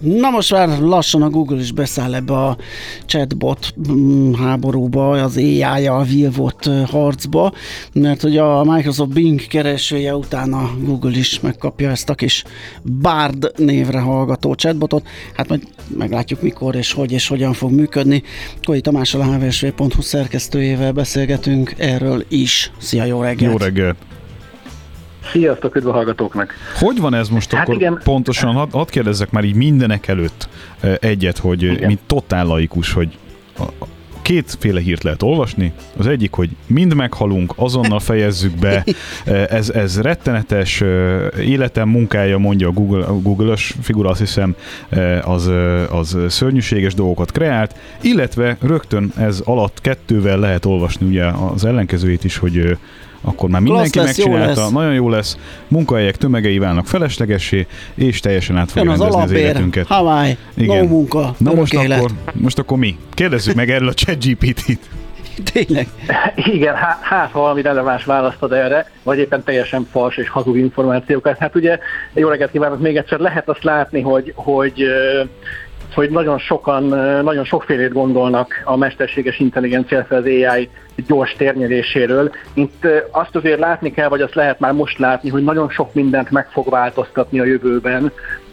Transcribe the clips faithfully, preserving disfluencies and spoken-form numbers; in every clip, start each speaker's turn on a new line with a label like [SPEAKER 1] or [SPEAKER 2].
[SPEAKER 1] Na most már lassan a Google is beszáll ebbe a chatbot háborúba, az á í-jal vívott harcba, mert hogy a Microsoft Bing keresője után a Google is megkapja ezt a kis Bard névre hallgató chatbotot. Hát majd meglátjuk mikor és hogy és hogyan fog működni. Koi Tamással, a há vé es vé pont hú szerkesztőjével beszélgetünk erről is. Szia, jó reggelt!
[SPEAKER 2] Jó reggelt!
[SPEAKER 3] Sziasztok, üdv a hallgatóknak!
[SPEAKER 2] Hogy van ez most hát akkor igen. Pontosan? Hadd had kérdezzek már így mindenek előtt egyet, hogy igen. mint totál laikus, hogy kétféle hírt lehet olvasni. Az egyik, hogy mind meghalunk, azonnal fejezzük be, ez, ez rettenetes, életem munkája, mondja a Google, a Google-ös figura, azt hiszem, az, az szörnyűséges dolgokat kreált, illetve rögtön ez alatt kettővel lehet olvasni ugye az ellenkezőjét is, hogy akkor már mindenki lesz, megcsinálta, jó nagyon jó lesz, munkahelyek tömegei válnak feleslegessé, és teljesen át fogja rendezni az, az életünket.
[SPEAKER 1] Hawaii, no munka,
[SPEAKER 2] Na most
[SPEAKER 1] élet.
[SPEAKER 2] akkor, most akkor mi? Kérdezzük meg erről a ChatGPT-t.
[SPEAKER 1] Tényleg?
[SPEAKER 3] Igen, hát ha valami releváns választod erre, vagy éppen teljesen fals és hazug információkat. Hát ugye, jó reggelt kívánok még egyszer, lehet azt látni, hogy, hogy hogy nagyon sokan, nagyon sokfélét gondolnak a mesterséges intelligencia, az á í gyors térnyeréséről. Itt azt azért látni kell, vagy azt lehet már most látni, hogy nagyon sok mindent meg fog változtatni a jövőben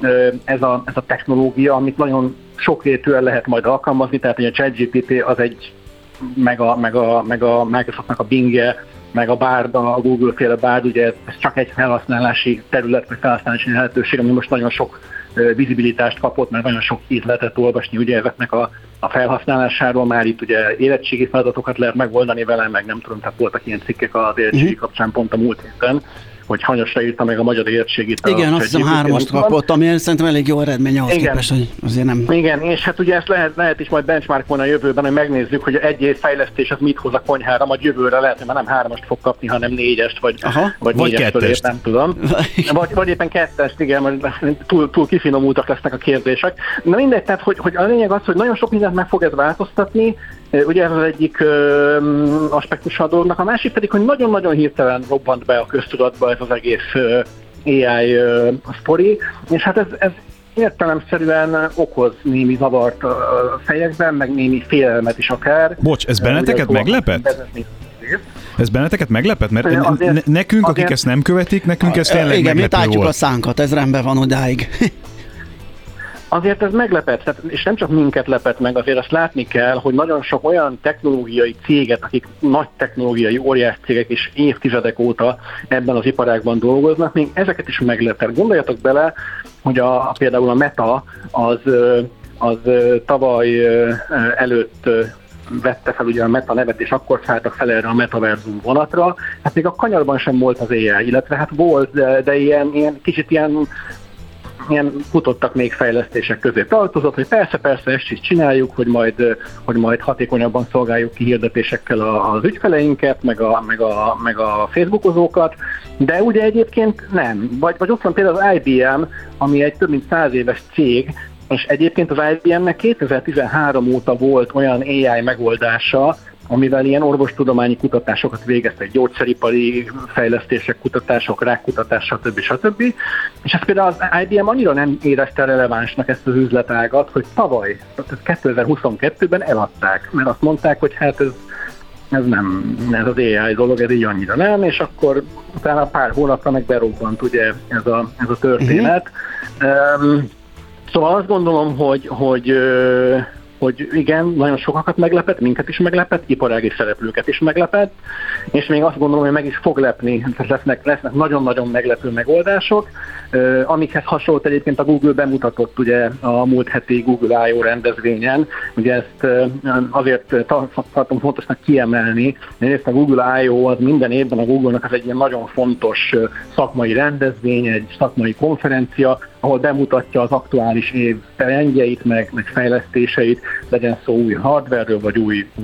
[SPEAKER 3] ez a, ez a technológia, amit nagyon sokrétűen lehet majd alkalmazni, tehát hogy a ChatGPT az egy, meg a, meg a, meg a Microsoftnak a Bing-je, meg a Bard, a Google-féle Bard, ugye ez csak egy felhasználási terület, vagy felhasználási lehetőség, ami most nagyon sok vizibilitást kapott, mert nagyon sok íz lehetett olvasni ugye ezeknek a, a felhasználásáról, már itt ugye érettségi feladatokat lehet megoldani vele, meg nem tudom, tehát voltak ilyen cikkek az érettségi kapcsán pont a múlt héten, hogy hanyasra írta meg a magyar érettségit.
[SPEAKER 1] Igen, azt hiszem hármast kapott, ami szerintem elég jó eredmény ahhoz
[SPEAKER 3] igen.
[SPEAKER 1] képest, hogy azért nem...
[SPEAKER 3] Igen, és hát ugye ezt lehet, lehet is majd benchmarkolni a jövőben, hogy megnézzük, hogy egy év fejlesztés az mit hoz a konyhára, majd jövőre lehet, hogy már nem hármast fog kapni, hanem négyest, vagy,
[SPEAKER 2] vagy, vagy kettest.
[SPEAKER 3] Nem tudom. Vagy, vagy éppen kettest, igen, mert túl, túl kifinomultak lesznek a kérdések. Na mindegy, tehát hogy, hogy a lényeg az, hogy nagyon sok mindent meg fog ez változtatni, ugye ez az egyik ö, aspektusa a dolognak, a másik pedig, hogy nagyon-nagyon hirtelen robbant be a köztudatba ez az egész ö, á í ö, sztori, és hát ez, ez értelemszerűen okoz némi zavart a fejekben, meg némi félelmet is akár.
[SPEAKER 2] Bocs, ez benneteket ugye, meglepett? Ez benneteket meglepett? Mert azért, ne, nekünk, azért, akik ezt nem követik, nekünk ez tényleg
[SPEAKER 1] igen,
[SPEAKER 2] meglepő
[SPEAKER 1] mi tátjuk
[SPEAKER 2] volt.
[SPEAKER 1] a szánkat, ez rendben van odáig.
[SPEAKER 3] Azért ez meglepett, és nem csak minket lepett meg, azért azt látni kell, hogy nagyon sok olyan technológiai céget, akik nagy technológiai óriás cégek és évtizedek óta ebben az iparágban dolgoznak, még ezeket is meglepett. Gondoljatok bele, hogy a, a, például a Meta az, az tavaly előtt vette fel ugye a Meta nevet, és akkor szálltak fel erre a metaverzum vonatra. Hát még a kanyarban sem volt az á í, illetve hát volt, de, de ilyen, ilyen kicsit ilyen ilyen futottak még fejlesztések közé tartozott, hogy persze-persze ezt is csináljuk, hogy majd, hogy majd hatékonyabban szolgáljuk ki hirdetésekkel az ügyfeleinket, meg a, meg a, meg a Facebookozókat, de ugye egyébként nem. Vagy, vagy ott van például az i bé em, ami egy több mint száz éves cég, és egyébként az i bé em-nek kétezer-tizenhárom óta volt olyan á í megoldása, amivel ilyen orvostudományi kutatásokat végeztek, gyógyszeripari fejlesztések, kutatások, rákkutatások, stb. stb. És ezt például az i bé em annyira nem érezte relevánsnak ezt az üzletágat, hogy tavaly, tehát kétezer-huszonkettőben eladták, mert azt mondták, hogy hát ez, ez nem, ez az á í dolog, ez így annyira nem, és akkor utána pár hónapra meg berobbant ugye ez a, ez a történet. Mm-hmm. Um, szóval azt gondolom, hogy, hogy hogy igen, nagyon sokakat meglepett, minket is meglepett, iparági szereplőket is meglepett, és még azt gondolom, hogy meg is fog lepni, lesznek, lesznek nagyon-nagyon meglepő megoldások, amikhez hasonlót egyébként a Google bemutatott ugye a múlt heti Google I O rendezvényen, ugye ezt azért tartom fontosnak kiemelni, mert a Google I O az minden évben a Google-nak az egy ilyen nagyon fontos szakmai rendezvény, egy szakmai konferencia, ahol bemutatja az aktuális év trendjeit, meg, meg fejlesztéseit, legyen szó új hardware-ről, vagy új, új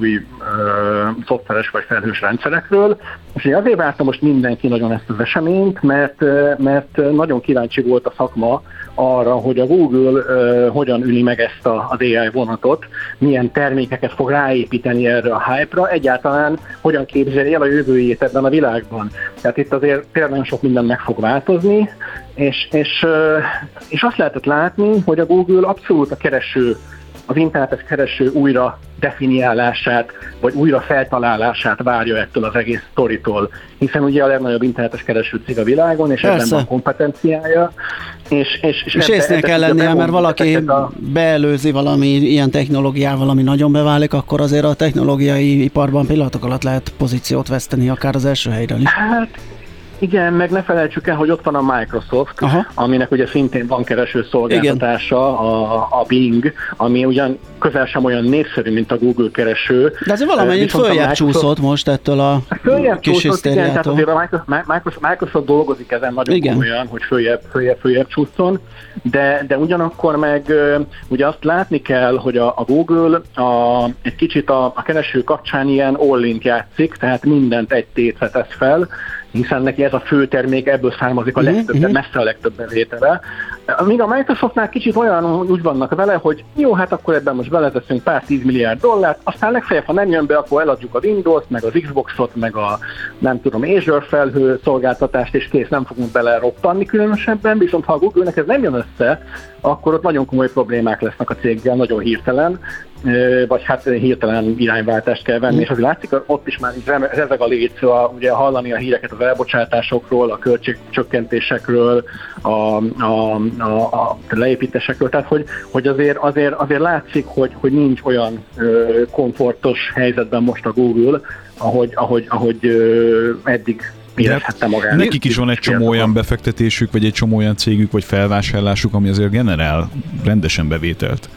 [SPEAKER 3] szoftveres vagy felhős rendszerekről. És én azért várta most mindenki nagyon ezt az eseményt, mert, mert nagyon kíváncsi volt a szakma arra, hogy a Google uh, hogyan üli meg ezt a, az á i vonatot, milyen termékeket fog ráépíteni erre a hype-ra, egyáltalán hogyan képzeli el a jövőjét ebben a világban. Tehát itt azért tényleg nagyon sok minden meg fog változni, és, és, uh, és azt lehetett látni, hogy a Google abszolút a kereső, az internetes kereső újra definiálását, vagy újra feltalálását várja ettől az egész sztoritól. Hiszen ugye a legnagyobb internetes kereső cég a világon, és Persze. ebben van kompetenciája. És, és, és,
[SPEAKER 1] és észnél kell lennie, mert valaki a... beelőzi valami ilyen technológiával, ami nagyon beválik, akkor azért a technológiai iparban pillanatok alatt lehet pozíciót veszteni, akár az első helyről is.
[SPEAKER 3] Hát, igen, meg ne felejtsük el, hogy ott van a Microsoft, Aha. aminek ugye szintén van kereső szolgáltatása, a, a Bing, ami ugyan közel sem olyan népszerű, mint a Google kereső.
[SPEAKER 1] De azért valamennyit följebb csúszott most ettől a kis hisztériától.
[SPEAKER 3] Azért a Microsoft, Microsoft dolgozik ezen nagyon komolyan, hogy följebb, följebb, följebb csúszson, de, de ugyanakkor meg ugye azt látni kell, hogy a, a Google a, egy kicsit a, a kereső kapcsán ilyen all-in játszik, tehát mindent egy tétre tesz fel, hiszen neki ez a fő termék, ebből származik a legtöbb, uh-huh. messze a legtöbb bevétele. Míg a Microsoftnál kicsit olyan úgy vannak vele, hogy jó, hát akkor ebben most beleteszünk pár tíz milliárd dollárt, aztán legfeljebb, ha nem jön be, akkor eladjuk a Windows-t, meg az Xboxot, meg a nem tudom, Azure felhő szolgáltatást, és kész, nem fogunk bele roppanni különösebben, viszont ha a Google-nek ez nem jön össze, akkor ott nagyon komoly problémák lesznek a céggel, nagyon hirtelen, vagy hát hirtelen irányváltást kell venni, mm. és azért látszik, ott is már rezeg a léc, ugye hallani a híreket az elbocsátásokról, a költségcsökkentésekről, a, a, a, a leépítésekről, tehát hogy, hogy azért, azért, azért látszik, hogy, hogy nincs olyan ö, komfortos helyzetben most a Google, ahogy, ahogy, ahogy ö, eddig érezhette magát.
[SPEAKER 2] Nekik is van egy csomó olyan befektetésük, vagy egy csomó olyan cégük, vagy felvásárlásuk, ami azért generál rendesen bevételt.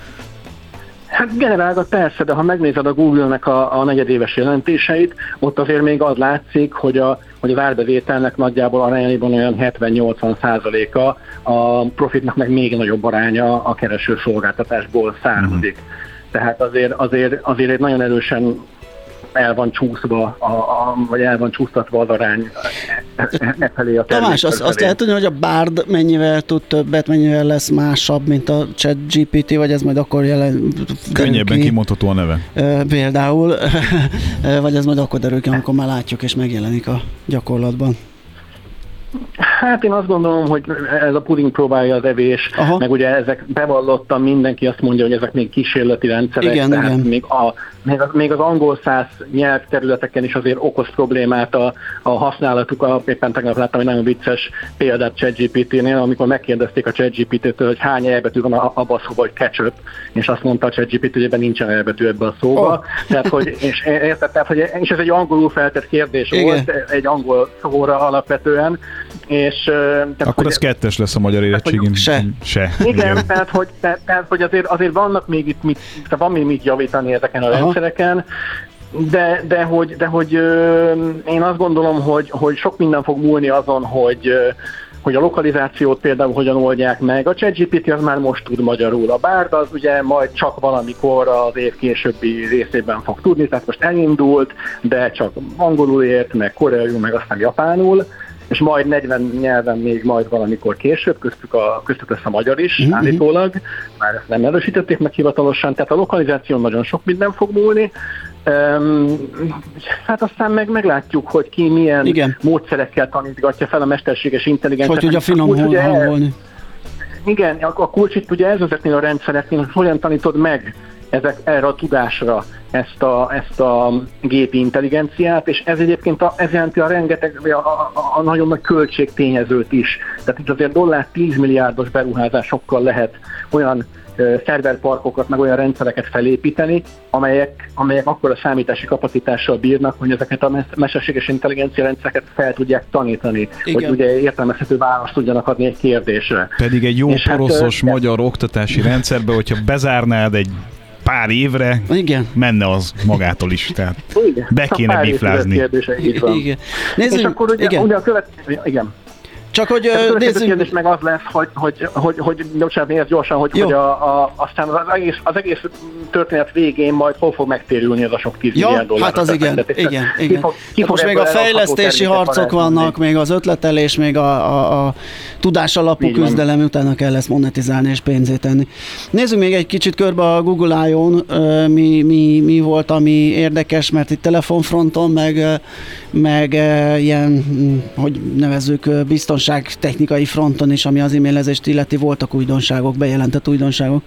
[SPEAKER 3] Hát generálgat persze, de ha megnézed a Google-nek a, a negyedéves jelentéseit, ott azért még az látszik, hogy, a, hogy az árbevételnek nagyjából arányában olyan hetven-nyolcvan százaléka, a profitnak meg még nagyobb aránya a kereső szolgáltatásból származik. Mm. Tehát azért, azért, azért egy nagyon erősen el van csúszva, a, a, vagy el van csúsztatva az arány e, e felé a
[SPEAKER 1] Tamás, azt, azt lehet tudni, hogy a Bard mennyivel tud többet, mennyivel lesz másabb, mint a ChatGPT, vagy ez majd akkor jelen...
[SPEAKER 2] Könnyebben ki. kimondható a neve.
[SPEAKER 1] E, például, vagy ez majd akkor derül ki, amikor már látjuk és megjelenik a gyakorlatban.
[SPEAKER 3] Hát én azt gondolom, hogy ez a puding próbálja az evés, Aha. meg ugye ezek bevallottan mindenki azt mondja, hogy ezek még kísérleti rendszerek,
[SPEAKER 1] igen,
[SPEAKER 3] tehát
[SPEAKER 1] igen.
[SPEAKER 3] Még, a, még, az, még az angol száz nyelvterületeken is azért okoz problémát a, a használatuk. A, éppen tegnap láttam egy nagyon vicces példát ChatGPT-nél, amikor megkérdezték a ChatGPT-től, hogy hány elbetű van abban a szóban, hogy ketchup, és azt mondta a ChatGPT, hogy ebben nincsen elbetű ebben a szóban. Oh. Tehát, hogy, és, érted, tehát, hogy, és ez egy angolul feltett kérdés igen. volt, egy angol szóra alapvetően, és tehát,
[SPEAKER 2] akkor ez kettes lesz a magyar érettségén.
[SPEAKER 1] Se.
[SPEAKER 2] Se.
[SPEAKER 3] Igen, igen. Tehát, hogy, tehát, tehát, hogy azért, azért vannak még itt, mit, van még mit javítani ezeken a Aha. rendszereken, de, de hogy, de hogy ö, én azt gondolom, hogy, hogy sok minden fog múlni azon, hogy, ö, hogy a lokalizációt például hogyan oldják meg. A ChatGPT az már most tud magyarul. A Bard az ugye majd csak valamikor az év későbbi részében fog tudni, tehát most elindult, de csak angolul ért, meg koreaiul, meg aztán japánul, és majd negyven nyelven még majd valamikor később, köztük, a, köztük lesz a magyar is, mm-hmm. állítólag, már ezt nem erősítették meg hivatalosan, tehát a lokalizáción nagyon sok minden fog múlni. Um, hát aztán meg meglátjuk, hogy ki milyen Igen. módszerekkel tanítgatja fel a mesterséges intelligenciát.
[SPEAKER 1] Hogy tudja finom hangolni.
[SPEAKER 3] Igen, a kulcs itt ugye ez ezeknél a rendszereknél, hogy hogyan tanítod meg ezek, erre a tudásra ezt a, ezt a gépi intelligenciát, és ez egyébként a, ez jelenti a rengeteg, a, a, a nagyon nagy költségtényezőt is. Tehát itt azért dollár tíz milliárdos beruházásokkal lehet olyan szerverparkokat, meg olyan rendszereket felépíteni, amelyek, amelyek akkora számítási kapacitással bírnak, hogy ezeket a mesterséges intelligencia rendszereket fel tudják tanítani, Igen. hogy ugye értelmezhető választ tudjanak adni egy kérdésre.
[SPEAKER 2] Pedig egy jó poroszos hát, magyar oktatási rendszerbe, hogyha bezárnád egy pár évre,
[SPEAKER 1] Igen.
[SPEAKER 2] menne az magától is, tehát igen. be kéne biflázni.
[SPEAKER 1] Igen.
[SPEAKER 3] Nézzük, és akkor ugye, ugye a következő, igen.
[SPEAKER 1] Csak hogy
[SPEAKER 3] a
[SPEAKER 1] nézzük...
[SPEAKER 3] kérdés meg az lesz, hogy, hogy, hogy, hogy bocsánat, nézd gyorsan, hogy, hogy a, a, aztán az egész, az egész történet végén majd hol fog megtérülni ez a sok tíz milliárd dollár.
[SPEAKER 1] Hát az igen, igen, igen. Ki fog, ki
[SPEAKER 3] fog
[SPEAKER 1] most még a fejlesztési harcok vannak, még az ötletelés, még a, a, a tudás alapú így küzdelem, van. Utána kell ezt monetizálni és pénzét tenni. Nézzük még egy kicsit körbe a Google I O-n, mi, mi, mi volt, ami érdekes, mert itt telefonfronton, meg, meg ilyen, hogy nevezzük, biztonságtechnikai fronton is, ami az e-mailezést illeti, voltak újdonságok, bejelentett újdonságok.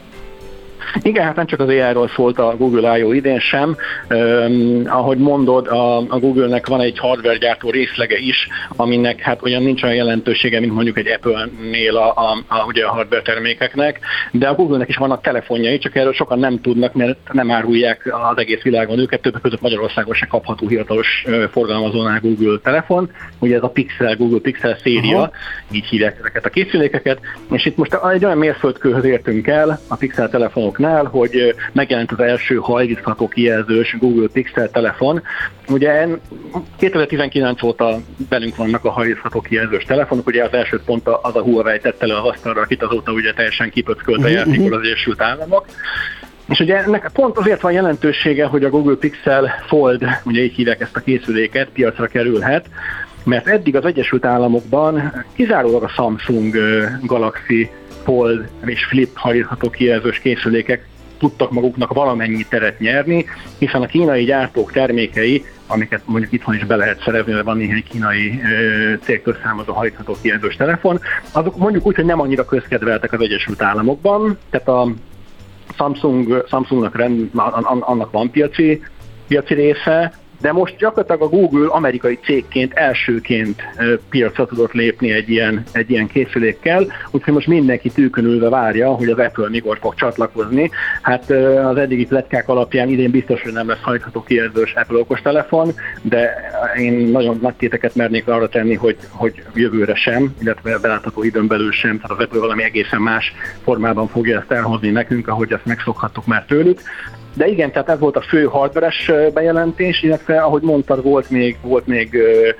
[SPEAKER 3] Igen, hát nem csak az á i-ról szólt a Google I O idén sem. Um, ahogy mondod, a, a Google-nek van egy hardware gyártó részlege is, aminek hát olyan nincs olyan jelentősége, mint mondjuk egy Apple-nél a, a, a, ugye a hardware termékeknek, de a Google-nek is vannak telefonjai, csak erről sokan nem tudnak, mert nem árulják az egész világon őket, többek között Magyarországon se kapható hivatalos forgalmazónál Google telefon. Ugye ez a Pixel, Google Pixel széria, aha, így hívják ezeket a készülékeket, és itt most egy olyan mérföldkőhöz értünk el a Pixel telefonok, hogy megjelent az első hajlítható kijelzős Google Pixel telefon. Ugye kétezer-tizenkilenc óta velünk vannak a hajlítható kijelzős telefonok, ugye az első pont az a Huawei tette le az asztalra, akit azóta ugye teljesen kipöckölte játékol az Egyesült Államok. És ugye ennek pont azért van jelentősége, hogy a Google Pixel Fold, ugye így hívják ezt a készüléket, piacra kerülhet, mert eddig az Egyesült Államokban kizárólag a Samsung Galaxy Fold és Flip hajlítható kijelzős készülékek tudtak maguknak valamennyi teret nyerni, hiszen a kínai gyártók termékei, amiket mondjuk itthon is be lehet szerezni, mert van néhány kínai cégtől származó hajlítható kijelzős telefon, azok mondjuk úgy, hogy nem annyira közkedveltek az Egyesült Államokban, tehát a Samsung, Samsungnak rend, annak van piaci, piaci része, de most gyakorlatilag a Google amerikai cégként elsőként piacra tudott lépni egy ilyen, egy ilyen készülékkel, úgyhogy most mindenki tűkönülve várja, hogy az Apple mikor fog csatlakozni. Hát az eddigi pletykák alapján idén biztos, hogy nem lesz hajtható kijelzős Apple okostelefon, de én nagyon nagy téteket mernék arra tenni, hogy, hogy jövőre sem, illetve belátható időn belül sem, tehát az Apple valami egészen más formában fogja ezt elhozni nekünk, ahogy ezt megszokhattuk már tőlük. De igen, tehát ez volt a fő hardveres bejelentés, illetve ahogy mondtad, volt még, volt még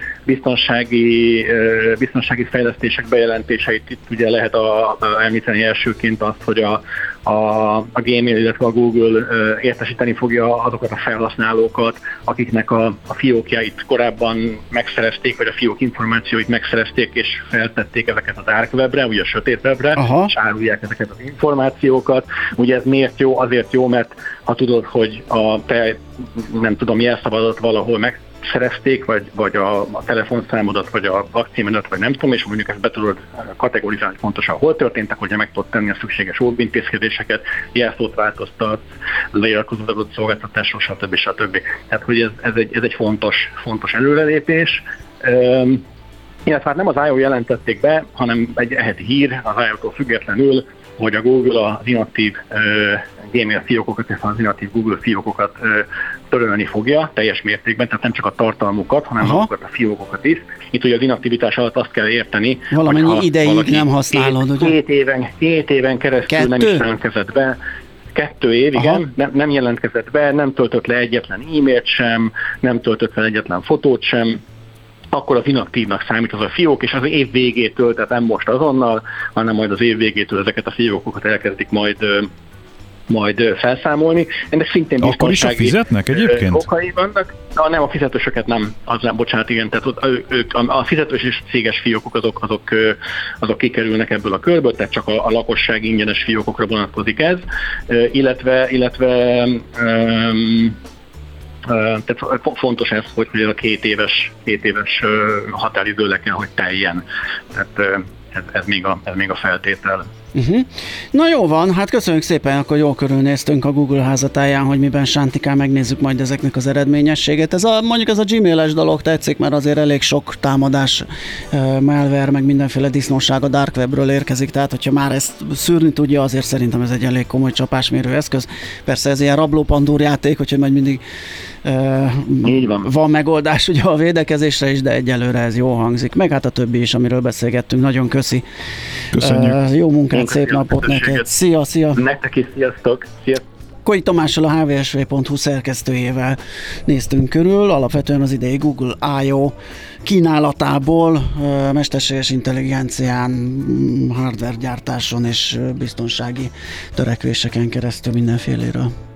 [SPEAKER 3] biztonsági, biztonsági fejlesztések bejelentéseit. Itt ugye lehet a, a, említeni elsőként azt, hogy a, a, a Gmail, illetve a Google értesíteni fogja azokat a felhasználókat, akiknek a, a fiókjait korábban megszerezték, vagy a fiók információit megszerezték, és feltették ezeket a dark webre, ugye a sötét webre, aha, és árulják ezeket az információkat. Ugye ez miért jó? Azért jó, mert ha tudod, hogy a te, nem tudom, jelszavadat valahol megszerezték, vagy, vagy a, a telefonszámodat, vagy a lakcímedet, vagy nem tudom, és mondjuk ezt be tudod kategorizálni pontosan, hol történtek, hogyha meg tudod tenni a szükséges óvintézkedéseket, jelszót változtatsz, leiratkozod adott szolgáltatásról, stb. stb. Tehát, hogy ez, ez, egy, ez egy fontos, fontos előrelépés. Um, illetve hát nem az I O jelentették be, hanem egy heti hír az I O-tól függetlenül, hogy a Google az inaktív uh, Gmail fiókokat, és az inaktív Google fiókokat uh, törölni fogja teljes mértékben, tehát nem csak a tartalmukat, hanem aha, azokat a fiókokat is. Itt ugye az inaktivitás alatt azt kell érteni,
[SPEAKER 1] valamennyi ideig nem használod,
[SPEAKER 3] két, ugye? Két éven, két éven keresztül Kettő? nem is jelentkezett be. Kettő év, aha, igen, nem, nem jelentkezett be, nem töltött le egyetlen e-mailt sem, nem töltött le egyetlen fotót sem, akkor az inaktívnak számít az a fiók, és az év végétől, tehát nem most azonnal, hanem majd az év végétől ezeket a fiókokat elkezdik majd, majd felszámolni. Ennek szintén
[SPEAKER 2] akkor is a fizetnek egyébként?
[SPEAKER 3] Okai vannak. Na, nem, a fizetősöket nem, az nem, bocsánat, igen, tehát ők, a fizetős és céges fiókok azok, azok, azok kikerülnek ebből a körből, tehát csak a, a lakosság ingyenes fiókokra vonatkozik ez, illetve, illetve um, tehát fontos ez, hogy ez a két éves, két éves határidő le kell, hogy teljen. Tehát ez, ez, még, a, ez még a feltétel.
[SPEAKER 1] Uh-huh. Na jó van, hát köszönjük szépen, akkor jól körülnéztünk a Google házatáján, hogy miben sántikán, megnézzük majd ezeknek az eredményességet. Ez a, mondjuk ez a Gmail-es dolog tetszik, mert azért elég sok támadás, uh, malware, meg mindenféle disznóság a dark webről érkezik, tehát hogyha már ezt szűrni tudja, azért szerintem ez egy elég komoly csapásmérő eszköz. Persze ez ilyen rablópandúr játék, hogyha majd mindig uh, van. van megoldás ugye a védekezésre is, de egyelőre ez jó hangzik. Meg hát a többi is, amiről beszélgettünk, nagyon köszi.
[SPEAKER 2] Köszönjük. Uh,
[SPEAKER 1] jó munkát, szép napot neked. Szia, szia.
[SPEAKER 3] Nektek is, sziasztok. Sziasztok.
[SPEAKER 1] Koi Tamással, a há vé es vé pont hú szerkesztőjével néztünk körül, alapvetően az idei Google I O kínálatából, mesterséges intelligencián, hardware gyártáson és biztonsági törekvéseken keresztül mindenféléről.